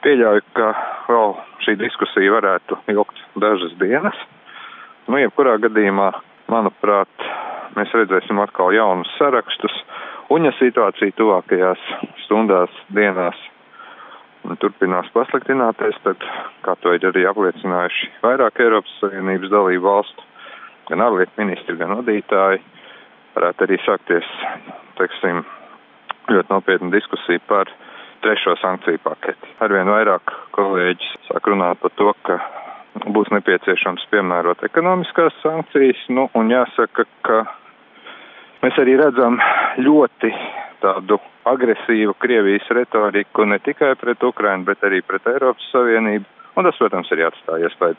Pieļauju, ka vēl šī diskusija varētu ilgt dažas dienas. Jebkurā gadījumā, manuprāt, mēs redzēsim atkal jaunus sarakstus, un ja situācija tuvākajās stundās, dienās turpinās pasliktināties, tad, kā to ir arī apliecinājuši vairāk Eiropas Savienības dalību valstu, gan ārlietu ministri, gan vadītāji, varētu arī sākties, ļoti nopietna diskusija par trešo sankciju paketi. Arvien vairāk kolēģi sāk runāt par to, ka būs nepieciešams piemērot ekonomiskās sankcijas, un jāsaka, ka mēs arī redzam ļoti tādu agresīvu Krievijas retoriku ne tikai pret Ukrainu, bet arī pret Eiropas Savienību, un tas, protams, arī atstāja iespēju